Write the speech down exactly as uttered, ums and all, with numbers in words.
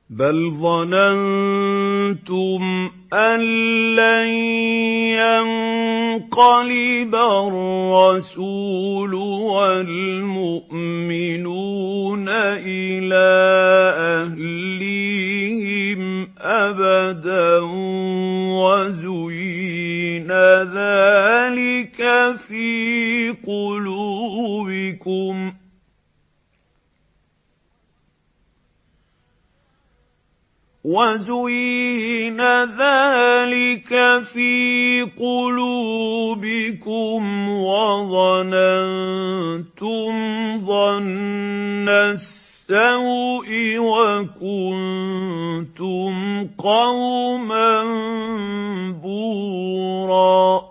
بَلْ ظَنَنتُمْ أَن لَّن يَنقَلِبَ الرَّسُولُ وَالْمُؤْمِنُونَ إِلَىٰ أَهْلِيهِمْ أَبَدًا وَزُيِّنَ ذَٰلِكَ فِي قُلُوبِكُمْ وَزُيِّنَ ذَٰلِكَ فِي قُلُوبِكُمْ وَظَنَنتُمْ ظَنَّ السَّوْءِ وَكُنتُمْ قَوْمًا بُورًا